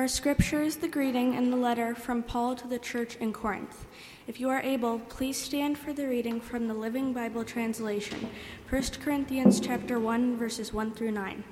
Our scripture is the greeting and the letter from Paul to the church in Corinth. If you are able, please stand for the reading from the Living Bible translation, 1 Corinthians chapter 1, verses 1 through 9.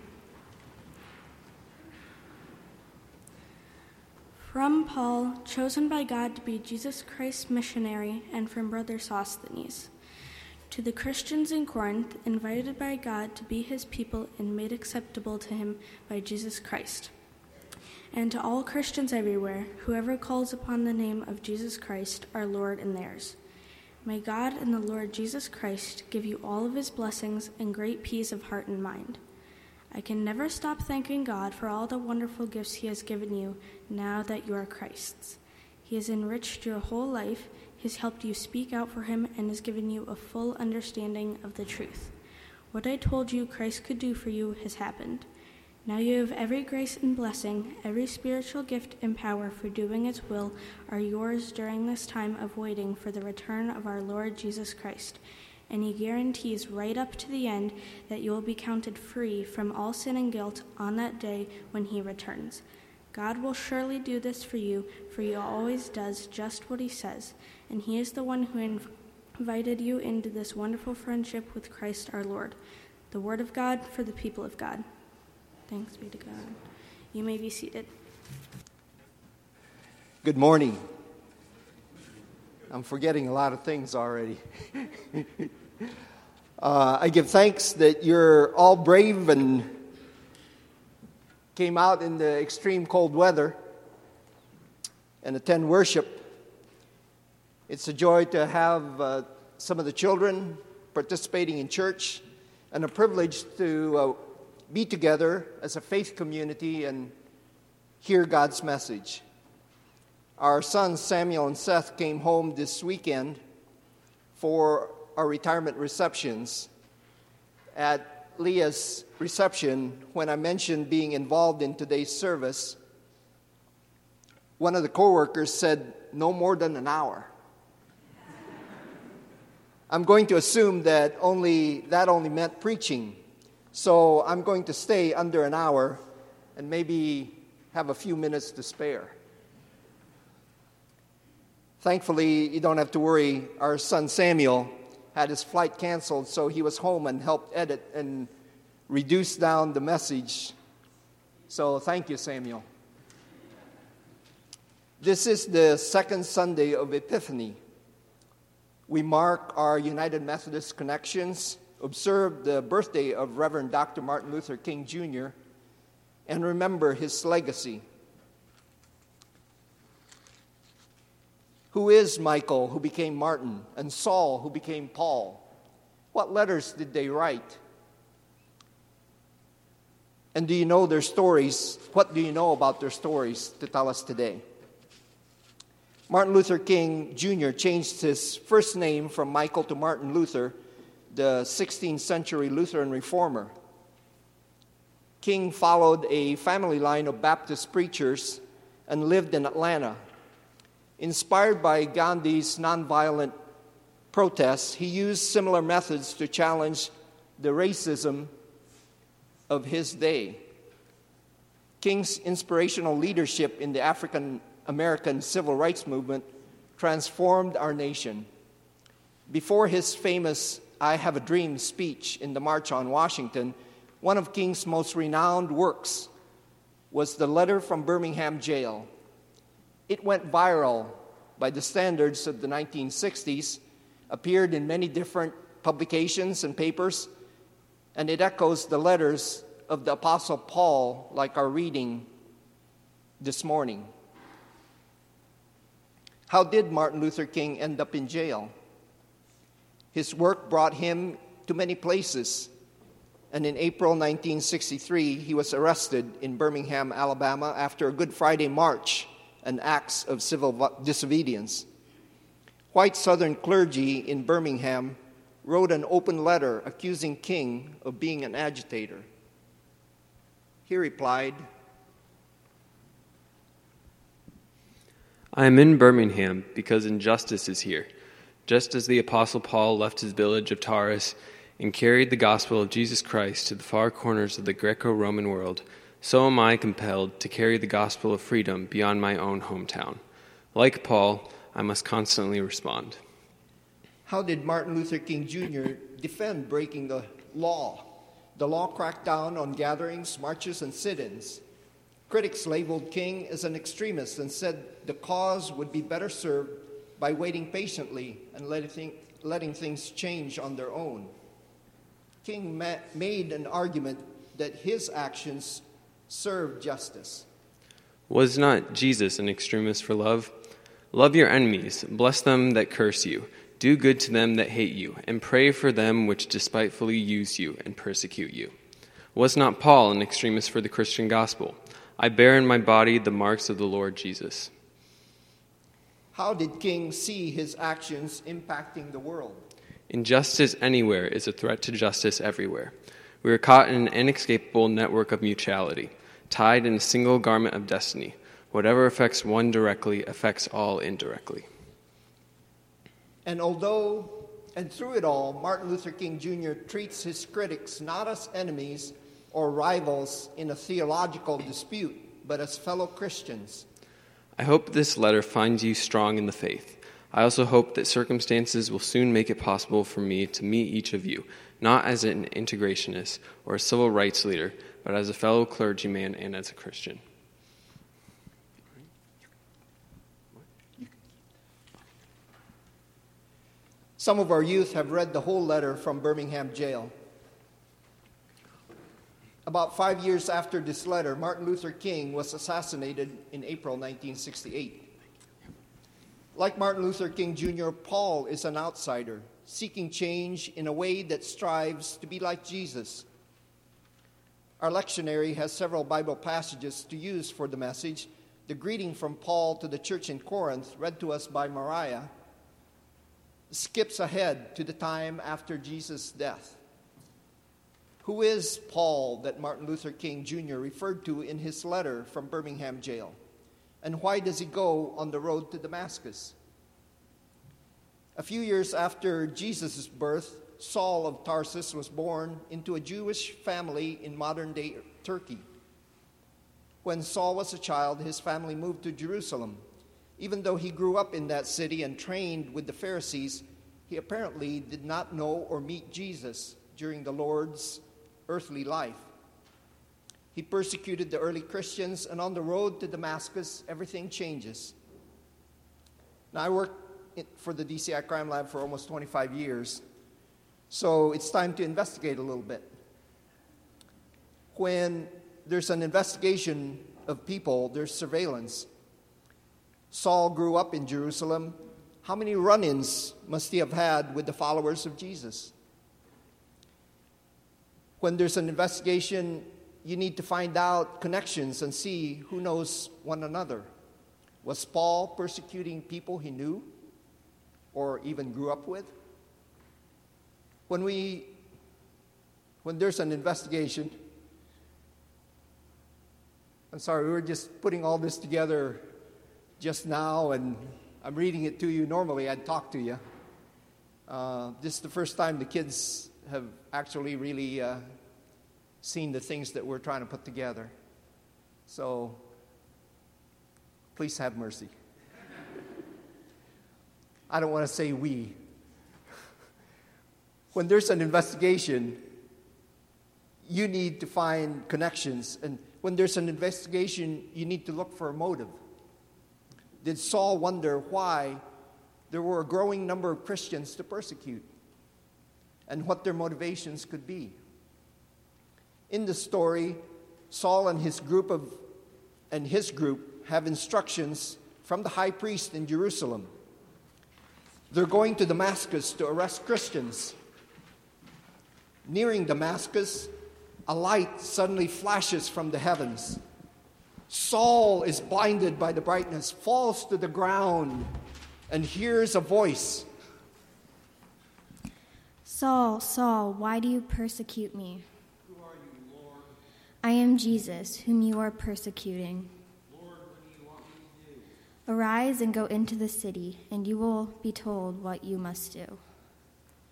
From Paul, chosen by God to be Jesus Christ's missionary, and from brother Sosthenes, to the Christians in Corinth, invited by God to be his people and made acceptable to him by Jesus Christ. And to all Christians everywhere, whoever calls upon the name of Jesus Christ, our Lord and theirs. May God and the Lord Jesus Christ give you all of his blessings and great peace of heart and mind. I can never stop thanking God for all the wonderful gifts he has given you now that you are Christ's. He has enriched your whole life, he has helped you speak out for him, and has given you a full understanding of the truth. What I told you Christ could do for you has happened. Now you have every grace and blessing, every spiritual gift and power for doing its will are yours during this time of waiting for the return of our Lord Jesus Christ. And he guarantees right up to the end that you will be counted free from all sin and guilt on that day when he returns. God will surely do this for you, for he always does just what he says, and he is the one who invited you into this wonderful friendship with Christ our Lord. The word of God for the people of God. Thanks be to God. You may be seated. Good morning. I'm forgetting a lot of things already. I give thanks that you're all brave and came out in the extreme cold weather and attend worship. It's a joy to have some of the children participating in church and a privilege to be together as a faith community and hear God's message. Our sons Samuel and Seth came home this weekend for our retirement receptions. At Leah's reception, when I mentioned being involved in today's service, one of the co-workers said, no more than an hour. I'm going to assume that only meant preaching. So I'm going to stay under an hour and maybe have a few minutes to spare. Thankfully, you don't have to worry. Our son Samuel had his flight canceled, so he was home and helped edit and reduce down the message. So thank you, Samuel. This is the second Sunday of Epiphany. We mark our United Methodist connections, observe the birthday of Reverend Dr. Martin Luther King Jr., and remember his legacy. Who is Michael, who became Martin, and Saul, who became Paul? What letters did they write? And do you know their stories? What do you know about their stories to tell us today? Martin Luther King Jr. changed his first name from Michael to Martin Luther, the 16th century Lutheran reformer. King followed a family line of Baptist preachers and lived in Atlanta. Inspired by Gandhi's nonviolent protests, he used similar methods to challenge the racism of his day. King's inspirational leadership in the African American civil rights movement transformed our nation. Before his famous I Have a Dream speech in the March on Washington, one of King's most renowned works was the letter from Birmingham jail. It went viral by the standards of the 1960s, appeared in many different publications and papers, and it echoes the letters of the Apostle Paul, like our reading this morning. How did Martin Luther King end up in jail? His work brought him to many places, and in April 1963, he was arrested in Birmingham, Alabama, after a Good Friday march and acts of civil disobedience. White Southern clergy in Birmingham wrote an open letter accusing King of being an agitator. He replied, I am in Birmingham because injustice is here, just as the Apostle Paul left his village of Taurus and carried the gospel of Jesus Christ to the far corners of the Greco-Roman world. so am I compelled to carry the gospel of freedom beyond my own hometown. Like Paul, I must constantly respond. How did Martin Luther King Jr. defend breaking the law? The law cracked down on gatherings, marches, and sit-ins. Critics labeled King as an extremist and said the cause would be better served by waiting patiently and letting things change on their own. King made an argument that his actions served justice. Was not Jesus an extremist for love? Love your enemies, bless them that curse you, do good to them that hate you, and pray for them which despitefully use you and persecute you. Was not Paul an extremist for the Christian gospel? I bear in my body the marks of the Lord Jesus. How did King see his actions impacting the world? Injustice anywhere is a threat to justice everywhere. We are caught in an inescapable network of mutuality, tied in a single garment of destiny. Whatever affects one directly affects all indirectly. And through it all, Martin Luther King Jr. treats his critics not as enemies or rivals in a theological dispute, but as fellow Christians. I hope this letter finds you strong in the faith. I also hope that circumstances will soon make it possible for me to meet each of you, not as an integrationist or a civil rights leader, but as a fellow clergyman and as a Christian. Some of our youth have read the whole letter from Birmingham jail. About 5 years after this letter, Martin Luther King was assassinated in April 1968. Like Martin Luther King Jr., Paul is an outsider, seeking change in a way that strives to be like Jesus. Our lectionary has several Bible passages to use for the message. The greeting from Paul to the church in Corinth, read to us by Mariah, skips ahead to the time after Jesus' death. Who is Paul that Martin Luther King Jr. referred to in his letter from Birmingham jail? And why does he go on the road to Damascus? A few years after Jesus' birth, Saul of Tarsus was born into a Jewish family in modern-day Turkey. When Saul was a child, his family moved to Jerusalem. Even though he grew up in that city and trained with the Pharisees, he apparently did not know or meet Jesus during the Lord's earthly life. He persecuted the early Christians, and on the road to Damascus, everything changes. Now, I worked for the DCI Crime Lab for almost 25 years, so it's time to investigate a little bit. When there's an investigation of people, there's surveillance. Saul grew up in Jerusalem. How many run-ins must he have had with the followers of Jesus? When there's an investigation, you need to find out connections and see who knows one another. Was Paul persecuting people he knew or even grew up with? When there's an investigation, I'm sorry, we were just putting all this together just now, and I'm reading it to you. Normally, I'd talk to you. This is the first time the kids have actually really seen the things that we're trying to put together. So, please have mercy. I don't want to say we. When there's an investigation, you need to find connections. And when there's an investigation, you need to look for a motive. Did Saul wonder why there were a growing number of Christians to persecute and what their motivations could be? In the story, Saul and his group have instructions from the high priest in Jerusalem. They're going to Damascus to arrest Christians. Nearing Damascus, a light suddenly flashes from the heavens. Saul is blinded by the brightness, falls to the ground, and hears a voice. Saul, Saul, why do you persecute me? Who are you, Lord? I am Jesus, whom you are persecuting. Lord, what do you want me to do? Arise and go into the city, and you will be told what you must do.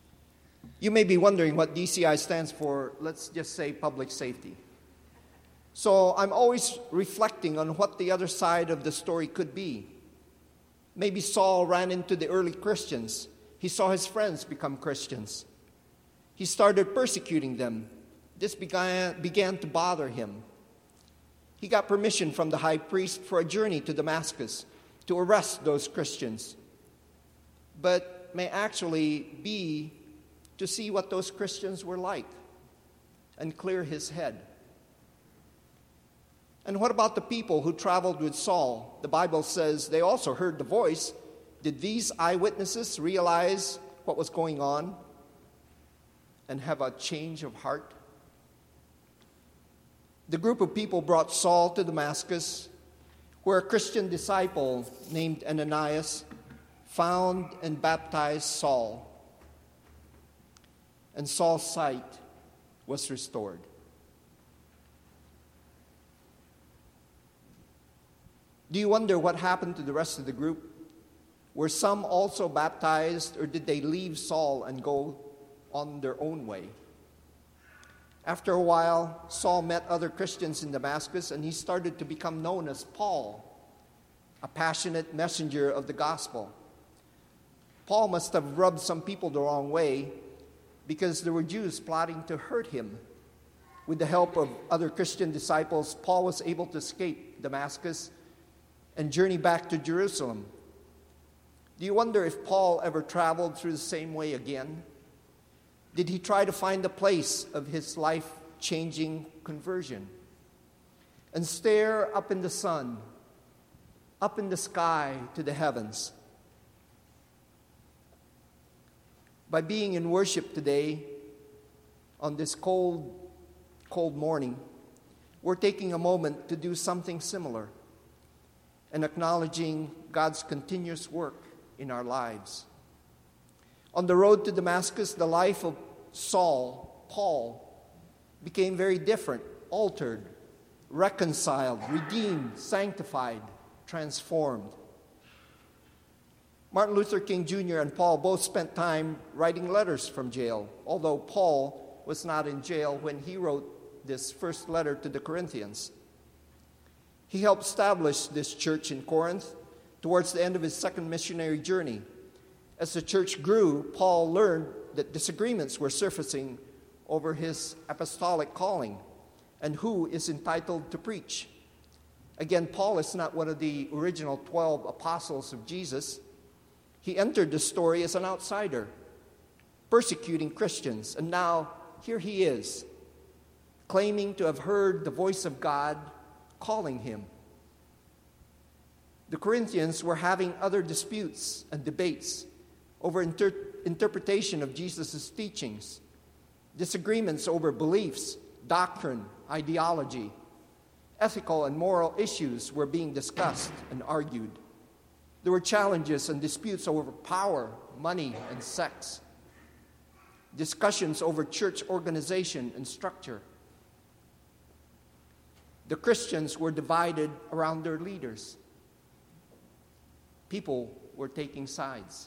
You may be wondering what DCI stands for. Let's just say public safety. So I'm always reflecting on what the other side of the story could be. Maybe Saul ran into the early Christians. He saw his friends become Christians. He started persecuting them. This began to bother him. He got permission from the high priest for a journey to Damascus to arrest those Christians, but may actually be to see what those Christians were like and clear his head. And what about the people who traveled with Saul? The Bible says they also heard the voice. Did these eyewitnesses realize what was going on and have a change of heart? The group of people brought Saul to Damascus, where a Christian disciple named Ananias found and baptized Saul. And Saul's sight was restored. Do you wonder what happened to the rest of the group? Were some also baptized, or did they leave Saul and go on their own way? After a while, Saul met other Christians in Damascus, and he started to become known as Paul, a passionate messenger of the gospel. Paul must have rubbed some people the wrong way, because there were Jews plotting to hurt him. With the help of other Christian disciples, Paul was able to escape Damascus and journey back to Jerusalem. Do you wonder if Paul ever traveled through the same way again? Did he try to find the place of his life-changing conversion and stare up in the sun, up in the sky to the heavens? By being in worship today, on this cold morning, we're taking a moment to do something similar and acknowledging God's continuous work in our lives. On the road to Damascus, the life of Paul, became very different, altered, reconciled, redeemed, sanctified, transformed. Martin Luther King Jr. and Paul both spent time writing letters from jail, although Paul was not in jail when he wrote this first letter to the Corinthians. He helped establish this church in Corinth towards the end of his second missionary journey. As the church grew, Paul learned that disagreements were surfacing over his apostolic calling and who is entitled to preach. Again, Paul is not one of the original 12 apostles of Jesus. He entered the story as an outsider, persecuting Christians, and now here he is, claiming to have heard the voice of God calling him. The Corinthians were having other disputes and debates over interpretation of Jesus' teachings, disagreements over beliefs, doctrine, ideology. Ethical and moral issues were being discussed and argued. There were challenges and disputes over power, money, and sex. Discussions over church organization and structure. The Christians were divided around their leaders. People were taking sides.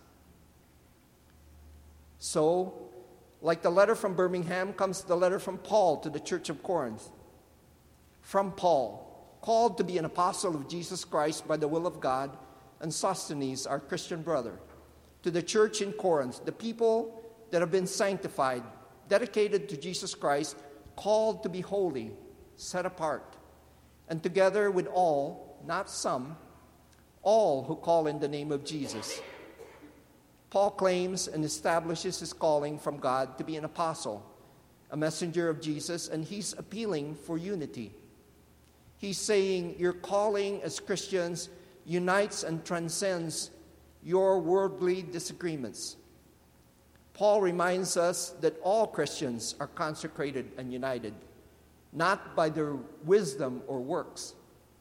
So, like the letter from Birmingham, comes the letter from Paul to the church of Corinth. From Paul, called to be an apostle of Jesus Christ by the will of God, and Sosthenes, our Christian brother, to the church in Corinth, the people that have been sanctified, dedicated to Jesus Christ, called to be holy, set apart, and together with all, not some, all who call in the name of Jesus. Paul claims and establishes his calling from God to be an apostle, a messenger of Jesus, and he's appealing for unity. He's saying your calling as Christians unites and transcends your worldly disagreements. Paul reminds us that all Christians are consecrated and united, not by their wisdom or works,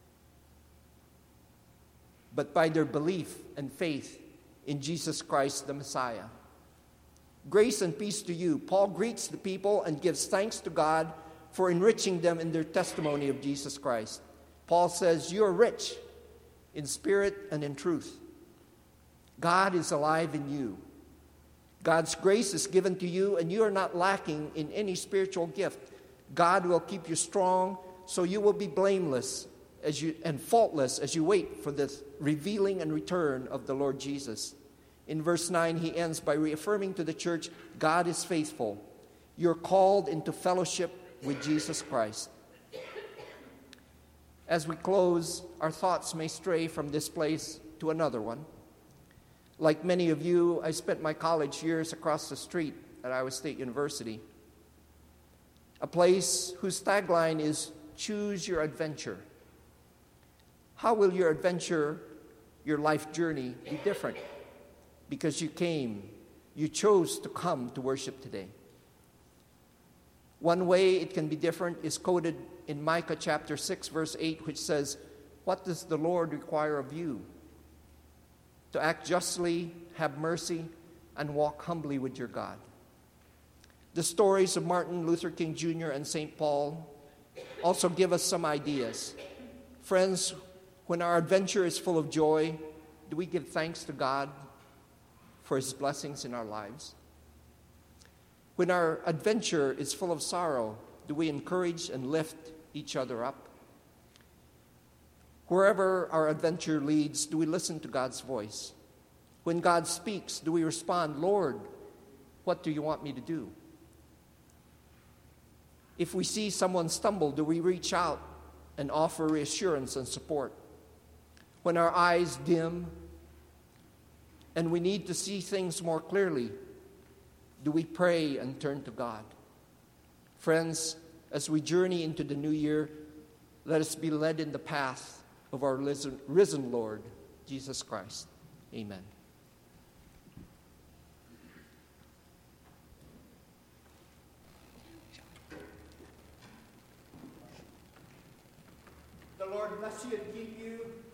but by their belief and faith in Jesus Christ the Messiah. Grace and peace to you. Paul greets the people and gives thanks to God for enriching them in their testimony of Jesus Christ. Paul says, you are rich in spirit and in truth. God is alive in you. God's grace is given to you, and you are not lacking in any spiritual gift. God will keep you strong so you will be blameless and faultless as you wait for the revealing and return of the Lord Jesus. In verse 9, he ends by reaffirming to the church, God is faithful. You're called into fellowship with Jesus Christ. As we close, our thoughts may stray from this place to another one. Like many of you, I spent my college years across the street at Iowa State University, a place whose tagline is, choose your adventure. How will your adventure, your life journey, be different? Because you chose to come to worship today. One way it can be different is quoted in Micah chapter 6, verse 8, which says, what does the Lord require of you? To act justly, have mercy, and walk humbly with your God. The stories of Martin Luther King Jr. and St. Paul also give us some ideas. Friends, when our adventure is full of joy, do we give thanks to God for His blessings in our lives? When our adventure is full of sorrow, do we encourage and lift each other up? Wherever our adventure leads, do we listen to God's voice? When God speaks, do we respond, Lord, what do you want me to do? If we see someone stumble, do we reach out and offer reassurance and support? When our eyes dim and we need to see things more clearly, do we pray and turn to God? Friends, as we journey into the new year, let us be led in the path of our risen Lord, Jesus Christ. Amen. The Lord bless you and keep you.